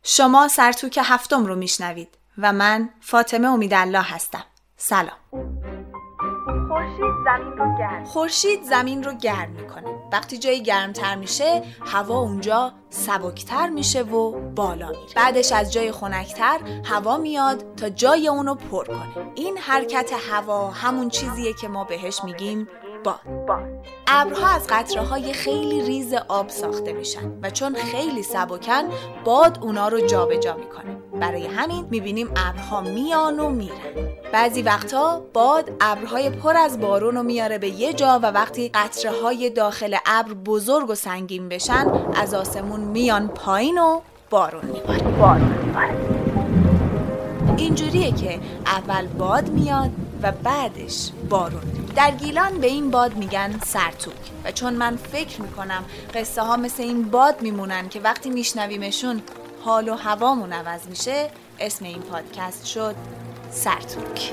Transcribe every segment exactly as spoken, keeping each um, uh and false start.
شما سرتوک هفتم رو میشنوید و من فاطمه امیدالله هستم. سلام. خورشید زمین رو گرم خورشید زمین رو گرم میکنه. وقتی جایی گرمتر میشه هوا اونجا سبکتر میشه و بالا میره. بعدش از جای خنکتر هوا میاد تا جای اونو پر کنه. این حرکت هوا همون چیزیه که ما بهش میگیم باد. ابرها از قطره‌های خیلی ریز آب ساخته میشن و چون خیلی سبکن باد اونا رو جابجا میکنه. برای همین میبینیم ابرها میان و میرن. بعضی وقتا باد ابرهای پر از بارون رو میاره به یه جا و وقتی قطره‌های داخل ابر بزرگ و سنگین بشن از آسمون میان پایین و بارون میباره. بارون میباره. اینجوریه که اول باد میاد و بعدش بارون. در گیلان به این باد میگن سرتوک و چون من فکر میکنم قصه ها مثل این باد میمونن که وقتی میشنویمشون حال و هوامون عوض میشه، اسم این پادکست شد سرتوک.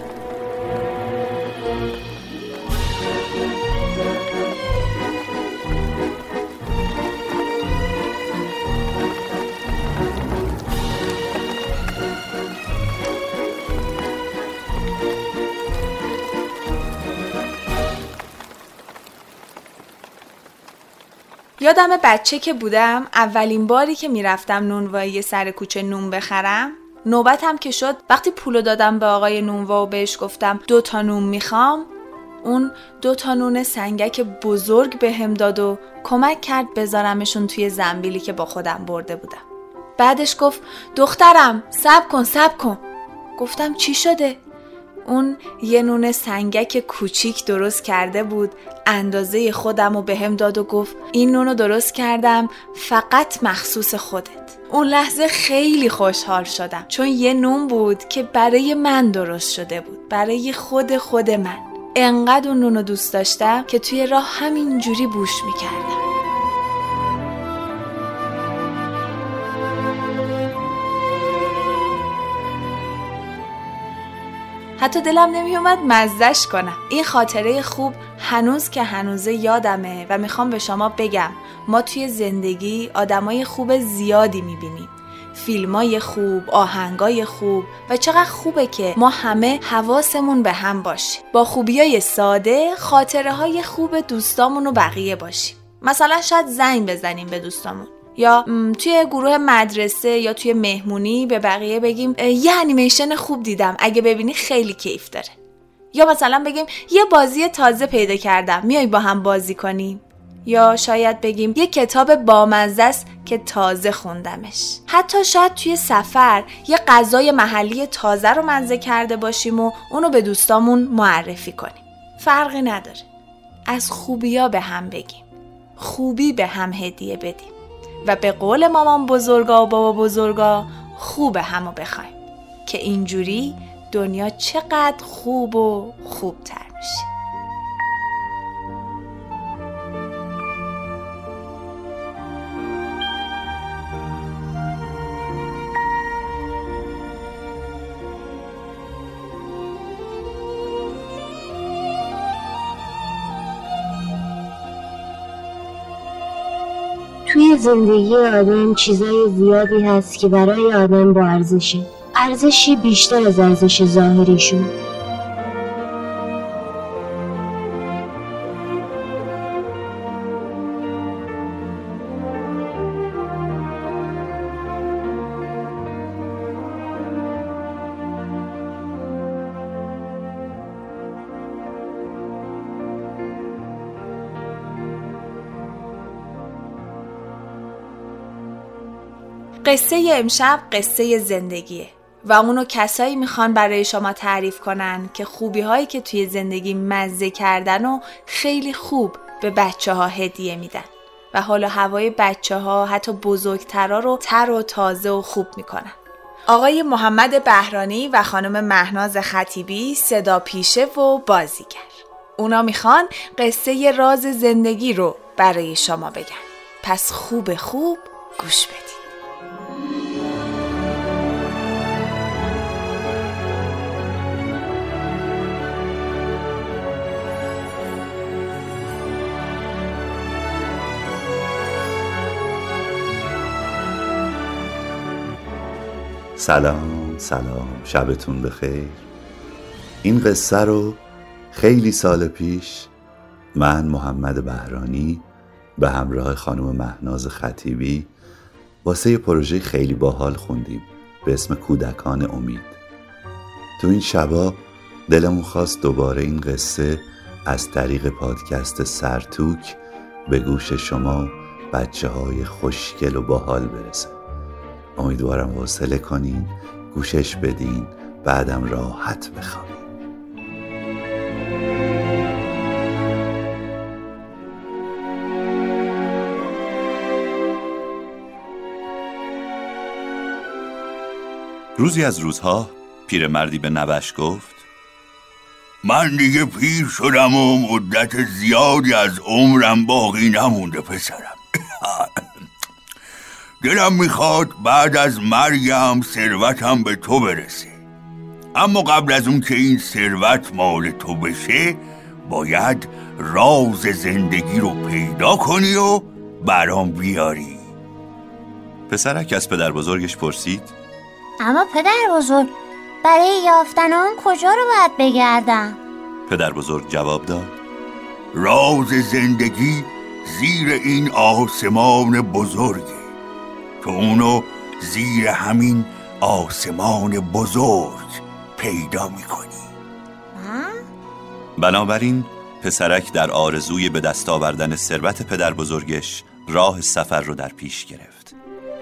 یادم بچه که بودم اولین باری که میرفتم نونوایی سر کوچه نون بخرم، نوبتم که شد وقتی پولو دادم به آقای نونوا و بهش گفتم دو تا نون میخوام، اون دو تا نون سنگک بزرگ بهم داد و کمک کرد بذارمشون توی زنبیلی که با خودم برده بودم. بعدش گفت دخترم صبر کن صبر کن. گفتم چی شده؟ اون یه نون سنگک کوچیک درست کرده بود، اندازه خودم رو بهم داد و گفت این نونو درست کردم فقط مخصوص خودت. اون لحظه خیلی خوشحال شدم چون یه نون بود که برای من درست شده بود، برای خود خود من. انقدر اون نونو دوست داشتم که توی راه همینجوری بوش میکردم. حتی دلم نمی اومد مزدش کنم. این خاطره خوب هنوز که هنوزه یادمه و میخوام به شما بگم ما توی زندگی آدمای خوب زیادی میبینیم، فیلمای خوب، آهنگای خوب و چقدر خوبه که ما همه حواسمون به هم باشیم، با خوبیای ساده خاطره های خوب دوستامون و بقیه باشیم. مثلا شاید زنگ بزنیم به دوستامون یا توی گروه مدرسه یا توی مهمونی به بقیه بگیم یه انیمیشن خوب دیدم اگه ببینی خیلی کیف داره. یا مثلا بگیم یه بازی تازه پیدا کردم میای با هم بازی کنیم. یا شاید بگیم یه کتاب بامزه است که تازه خوندمش. حتی شاید توی سفر یه غذای محلی تازه رو مزه کرده باشیم و اونو به دوستامون معرفی کنیم. فرقی نداره. از خوبیا به هم بگیم. خوبی به هم هدیه بدیم. و به قول مامان بزرگا و بابا بزرگا خوب همو بخوایم که اینجوری دنیا چقدر خوب و خوبتر میشه. توی زندگی آدم چیزای زیادی هست که برای آدم با ارزشه، ارزشی بیشتر از ارزش ظاهریشون. قصه امشب قصه زندگیه و اونو کسایی میخوان برای شما تعریف کنن که خوبی هایی که توی زندگی مزه کردن و خیلی خوب به بچه ها هدیه میدن و حالا هوای بچه ها حتی بزرگترا رو تر و تازه و خوب میکنن. آقای محمد بهرانی و خانم مهناز خطیبی صدا پیشه و بازیگر. اونا میخوان قصه راز زندگی رو برای شما بگن. پس خوب خوب گوش بدید. سلام سلام، شبتون بخیر. این قصه رو خیلی سال پیش من محمد بهرانی به همراه خانم مهناز خطیبی واسه یه پروژه خیلی باحال خوندیم به اسم کودکان امید. تو این شبا دلمون خواست دوباره این قصه از طریق پادکست سرتوک به گوش شما بچه های خوشگل و باحال برسه. امیدوارم حوصله کنین، گوشش بدین، بعدم راحت بخوابین. روزی از روزها پیرمردی به نوش گفت: من دیگه پیر شدم و مدت زیادی از عمرم باقی نمونده پسرم. دلم میخواد بعد از مرگم ثروتم به تو برسه، اما قبل از اون که این ثروت مال تو بشه باید راز زندگی رو پیدا کنی و برام بیاری. پسرک از پدر بزرگش پرسید: اما پدر بزرگ، برای یافتن اون کجا رو باید بگردم؟ پدر بزرگ جواب داد: راز زندگی زیر این آسمان بزرگه، تو اونو زیر همین آسمان بزرگ پیدا میکنی. بنابراین پسرک در آرزوی به دست آوردن ثروت پدر بزرگش راه سفر رو در پیش گرفت.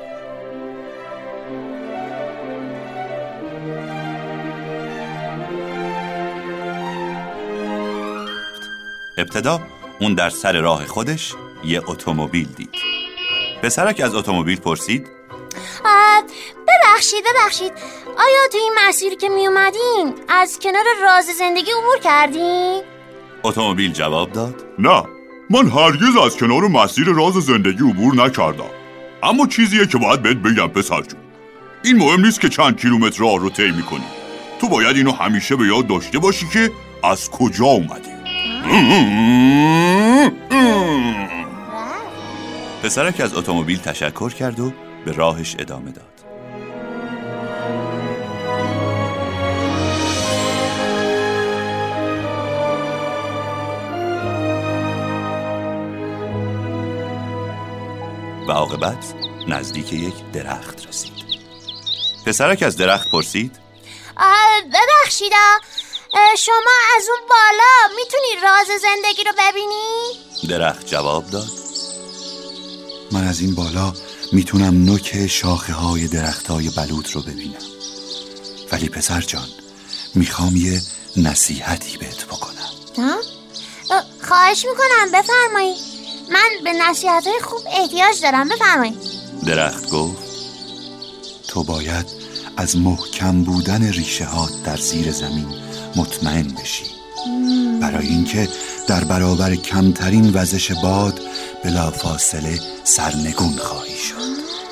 ابتدا اون در سر راه خودش یه اتومبیل دید. پسرک از اتومبیل پرسید: ببخشید ببخشید آیا تو این مسیری که می اومدین از کنار راز زندگی عبور کردین؟ اتومبیل جواب داد: نه، من هرگز از کنار مسیر راز زندگی عبور نکردم، اما چیزیه که باید بهت بگم پسر جون. این مهم نیست که چند کیلومتر راه رو طی می‌کنی، تو باید اینو همیشه به یاد داشته باشی که از کجا اومدی. پسرک از اتومبیل تشکر کرد و به راهش ادامه داد. و عاقبت نزدیک یک درخت رسید. پسرک از درخت پرسید: ببخشید شما از اون بالا میتونی راز زندگی رو ببینی؟ درخت جواب داد: من از این بالا میتونم نوک شاخه های درخت های بلوط رو ببینم، ولی پسر جان میخوام یه نصیحتی بهت بکنم. خواهش میکنم بفرمایید، من به نصیحت های خوب احتیاج دارم، بفرمایید. درخت گفت: تو باید از محکم بودن ریشه هات در زیر زمین مطمئن بشی، برای اینکه در برابر کمترین وزش باد بلافاصله سرنگون خواهی شد.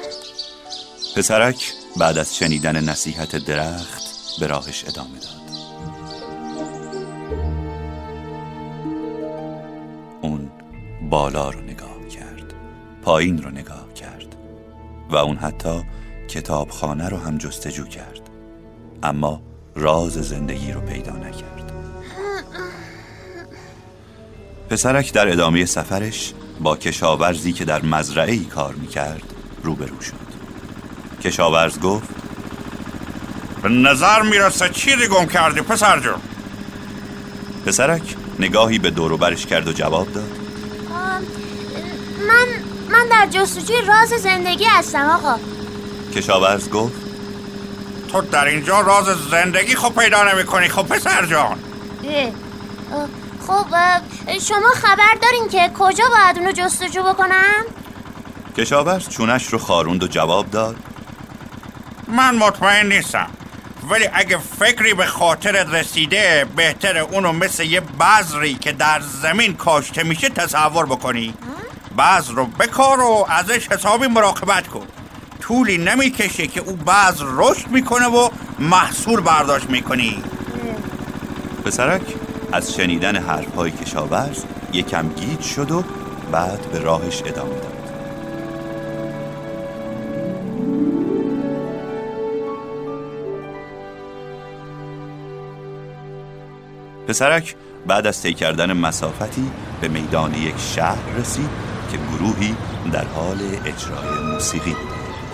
پسرک بعد از شنیدن نصیحت درخت به راهش ادامه داد. اون بالا رو نگاه کرد، پایین رو نگاه کرد و اون حتی کتابخانه رو هم جستجو کرد، اما راز زندگی رو پیدا نکرد. پسرک در ادامه سفرش با کشاورزی که در مزرعه‌ای کار میکرد روبرو شد. کشاورز گفت: به نظر میرسه چیزی گم کردی پسر جون. پسرک نگاهی به دور و برش کرد و جواب داد: من من در جستجوی راز زندگی هستم آقا. کشاورز گفت: تو در اینجا راز زندگی خب پیدا نمی کنی خب پسر جان. خب شما خبر دارین که کجا باید اونو جستجو بکنم؟ کشاورز چونش رو خاروند و جواب داد: من مطمئن نیستم، ولی اگه فکری به خاطرت رسیده بهتره اونو مثل یه بذری که در زمین کاشته میشه تصور بکنی. بذر رو بکار و ازش حسابی مراقبت کن. طولی نمیکشه که اون بذر رشد میکنه و محصول برداشت میکنی. پسرک از شنیدن حرفهای کشاورز یکم گیج شد و بعد به راهش ادامه داد. پسرک بعد از طی کردن مسافتی به میدان یک شهر رسید که گروهی در حال اجرای موسیقی بود.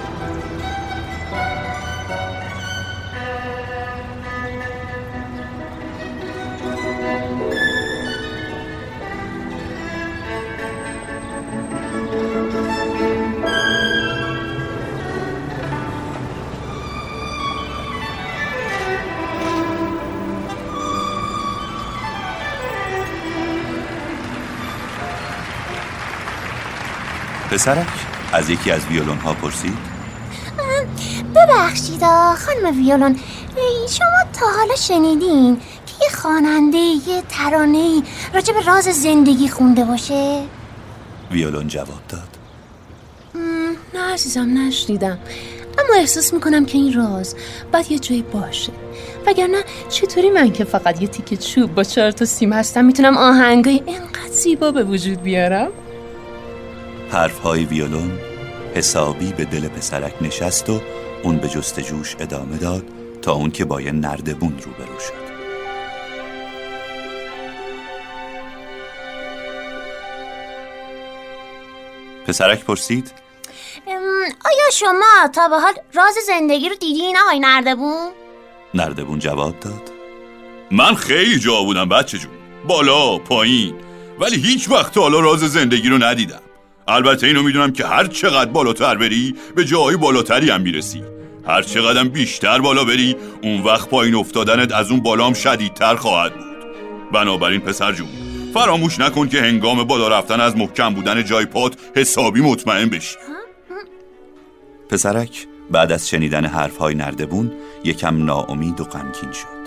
پسرک از یکی از ویولون ها پرسید ببخشید خانم ویولون، شما تا حالا شنیدین که یه خواننده یه ترانه‌ای راجع به راز زندگی خونده باشه؟ ویولون جواب داد نه عزیزم نشنیدم، اما احساس میکنم که این راز باید یه جایی باشه، وگرنه چطوری من که فقط یه تیکه چوب با چهار تا سیم هستم میتونم آهنگای اینقدر زیبا به وجود بیارم؟ حرفهای ویولون حسابی به دل پسرک نشست و اون به جستجوش ادامه داد تا اون که با یه نردبون روبرو شد. پسرک پرسید آیا شما تا به حال راز زندگی رو دیدین آقای نردبون؟ نردبون جواب داد من خیلی جا بودم بچه جون، بالا پایین، ولی هیچ وقت حالا راز زندگی رو ندیدم. البته اینو میدونم که هر چقدر بالاتر بری به جایی بالاتری هم میرسی، هر چقدر بیشتر بالا بری اون وقت پایین افتادنت از اون بالا هم شدیدتر خواهد بود. بنابراین پسر جون فراموش نکن که هنگام بالا رفتن از محکم بودن جای پات حسابی مطمئن بشی. پسرک بعد از شنیدن حرفهای نردبون یکم ناامید و غمگین شد.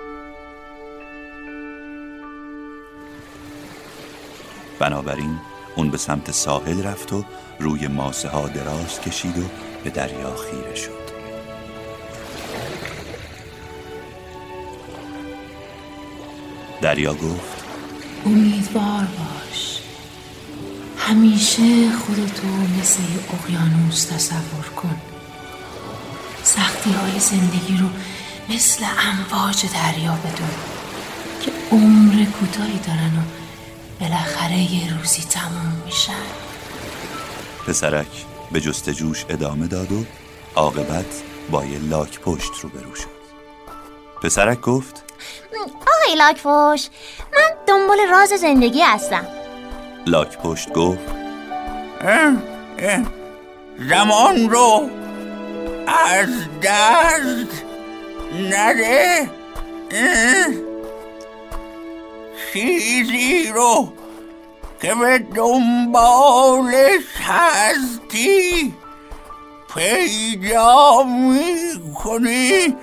بنابراین اون به سمت ساحل رفت و روی ماسه ها دراز کشید و به دریا خیره شد. دریا گفت امیدوار باش، همیشه خودتو مثل یه اقیانوس تصور کن، سختی های زندگی رو مثل امواج دریا بدون که عمر کوتاهی دارن و بالاخره یه روزی تموم میشن. پسرک به جستجوش ادامه داد و عاقبت با یه لاک پشت روبرو شد. پسرک گفت آقای لاک پشت، من دنبال راز زندگی هستم. لاک پشت گفت اه اه زمان رو از دست نده، چیزی رو که به دنبالش هستی پیدا میکنی.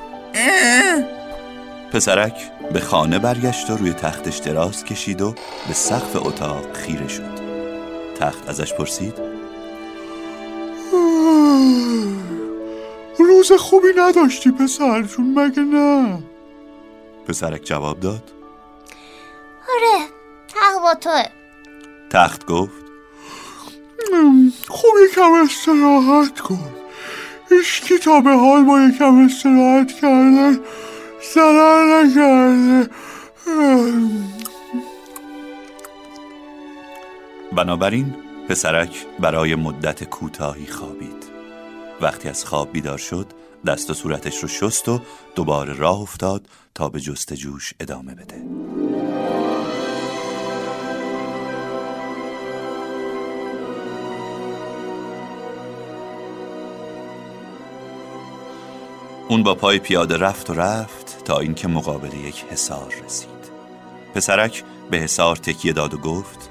پسرک به خانه برگشت و روی تختش دراز کشید و به سقف اتاق خیره شد. تخت ازش پرسید روز خوبی نداشتی پسر جون مگه نه؟ پسرک جواب داد آره، تخت با توه. تخت گفت خوب یکم استراحت کن، هیچکی تا به حال با یکم استراحت کردن ضرر نکرده. بنابراین پسرک برای مدت کوتاهی خوابید. وقتی از خواب بیدار شد دست و صورتش رو شست و دوباره راه افتاد تا به جستجوش ادامه بده. اون با پای پیاده رفت و رفت تا اینکه مقابل یک حصار رسید. پسرک به حصار تکیه داد و گفت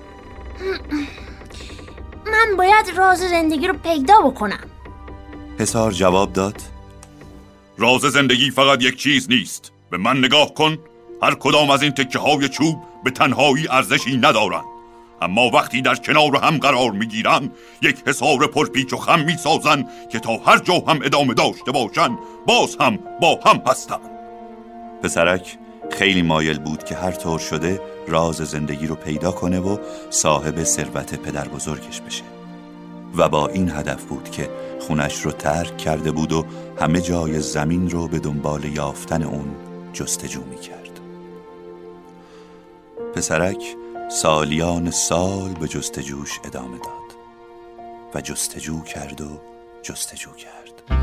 من باید راز زندگی رو پیدا بکنم. حصار جواب داد راز زندگی فقط یک چیز نیست، به من نگاه کن، هر کدام از این تکه های چوب به تنهایی ارزشی ندارند، اما وقتی در کنار هم قرار میگیرن یک حصار پرپیچ و خم میسازن که تا هر جا هم ادامه داشته باشن باز هم با هم هستن. پسرک خیلی مایل بود که هر طور شده راز زندگی رو پیدا کنه و صاحب ثروت پدر بزرگش بشه و با این هدف بود که خونش رو ترک کرده بود و همه جای زمین رو به دنبال یافتن اون جستجو میکرد. پسرک سالیان سال به جستجوش ادامه داد و جستجو کرد و جستجو کرد.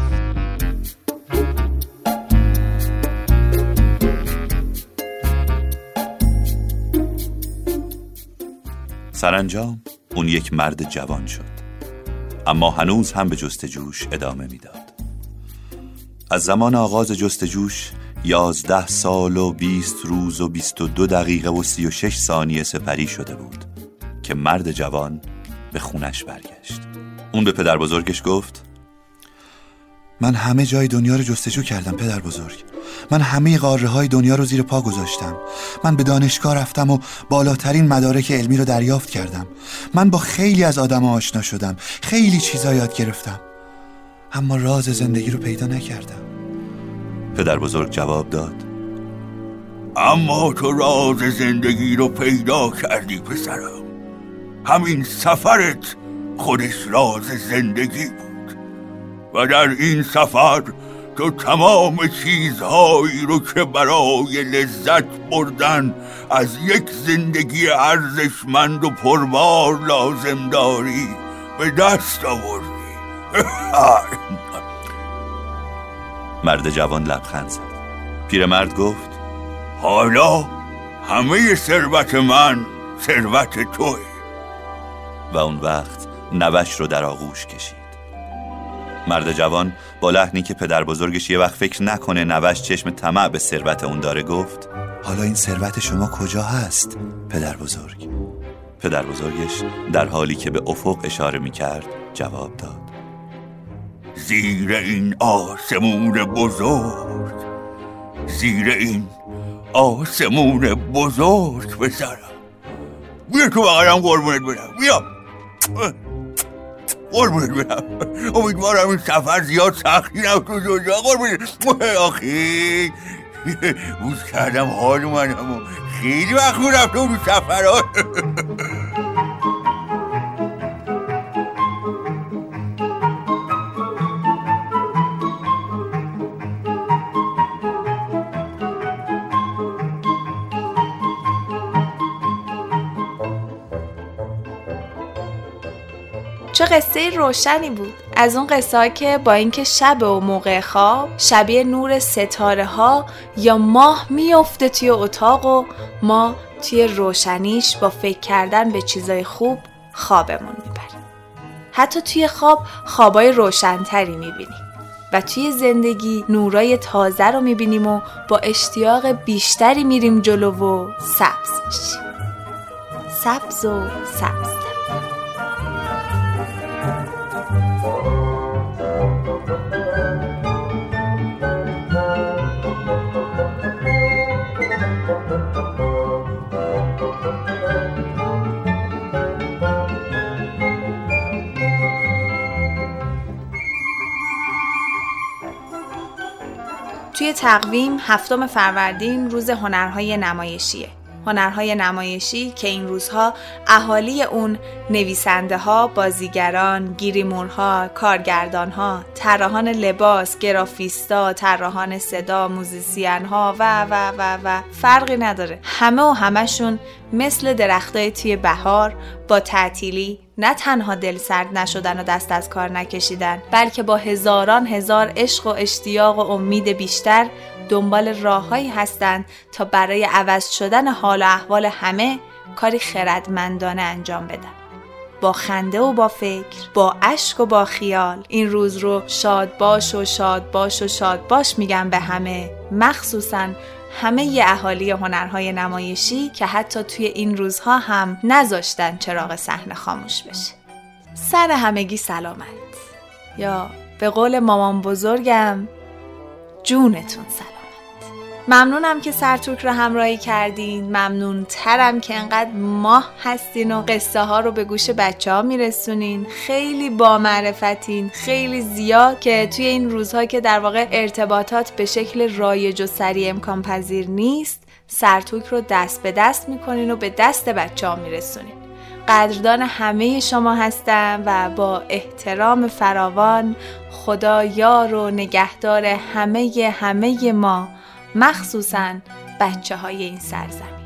سرانجام اون یک مرد جوان شد، اما هنوز هم به جستجوش ادامه میداد. از زمان آغاز جستجوش یازده سال و بیست روز و بیست و دو دقیقه و سی و شش ثانیه سپری شده بود که مرد جوان به خونش برگشت. اون به پدر بزرگش گفت: من همه جای دنیا رو جستجو کردم پدر بزرگ. من همه قاره های دنیا رو زیر پا گذاشتم. من به دانشگاه رفتم و بالاترین مدارک علمی رو دریافت کردم. من با خیلی از آدم ها آشنا شدم، خیلی چیزا یاد گرفتم، اما راز زندگی رو پیدا نکردم. پدر بزرگ جواب داد: اما تو راز زندگی رو پیدا کردی پسرم. همین سفرت خودش راز زندگی بود و در این سفر تو تمام چیزهایی رو که برای لذت بردن از یک زندگی ارزشمند و پربار لازم داری به دست آوردی. مرد جوان لبخند زد. پیرمرد گفت: حالا همه ثروت من ثروت توئه. و اون وقت نوش رو در آغوش کشید. مرد جوان با لحنی که پدر بزرگش یه وقت فکر نکنه نوش چشم طمع به ثروت اون داره گفت: حالا این ثروت شما کجا هست پدر بزرگ؟ پدر بزرگش در حالی که به افق اشاره میکرد جواب داد: زیر این آسمون بزرگ، زیر این آسمون بزرگ پسرم. بیا تو بغلم قربونت برم، بیا قربونت برم. امیدوارم این سفر زیاد سختی نباشه جوجا. قربونت آخی بوز کردم حال منم و خیلی وقت رفته اون سفرها. چه قصه روشنی بود. از اون قصه ها که با اینکه شب و موقع خواب شبیه نور ستاره ها یا ماه میفته توی اتاق و ما توی روشنیش با فکر کردن به چیزای خوب خوابمون میبریم. حتی توی خواب خوابای روشنتری میبینیم و توی زندگی نورای تازه رو میبینیم و با اشتیاق بیشتری میریم جلو و سبز میشیم. سبز و سبز. توی تقویم هفتم فروردین روز هنرهای نمایشیه. هنرهای نمایشی که این روزها اهالی اون نویسنده ها، بازیگران، گیریمورها، کارگردان ها، طراحان لباس، گرافیستا، طراحان صدا، موزیسین ها و و و و فرقی نداره. همه و همشون مثل درختای توی بهار با تعطیلی نه تنها دل سرد نشدن و دست از کار نکشیدن، بلکه با هزاران هزار عشق و اشتیاق و امید بیشتر دنبال راههایی هستند تا برای عوض شدن حال و احوال همه کاری خردمندانه انجام بدن. با خنده و با فکر، با اشک و با خیال این روز رو شاد باش و شاد باش و شاد باش میگم به همه، مخصوصاً همه ی اهالی هنرهای نمایشی که حتی توی این روزها هم نذاشتن چراغ صحنه خاموش بشه. سر همگی سلامت، یا به قول مامان بزرگم جونتون سلامت. ممنونم که سرتوک رو همراهی کردین. ممنون ترم که انقدر ماه هستین و قصه ها رو به گوش بچه ها میرسونین. خیلی با معرفتین، خیلی زیاد که توی این روزها که در واقع ارتباطات به شکل رایج و سریع امکان پذیر نیست، سرتوک رو دست به دست میکنین و به دست بچه ها میرسونین. قدردان همه شما هستم و با احترام فراوان خدا یار و نگهدار همه همه ما، مخصوصاً بچه های این سرزمین.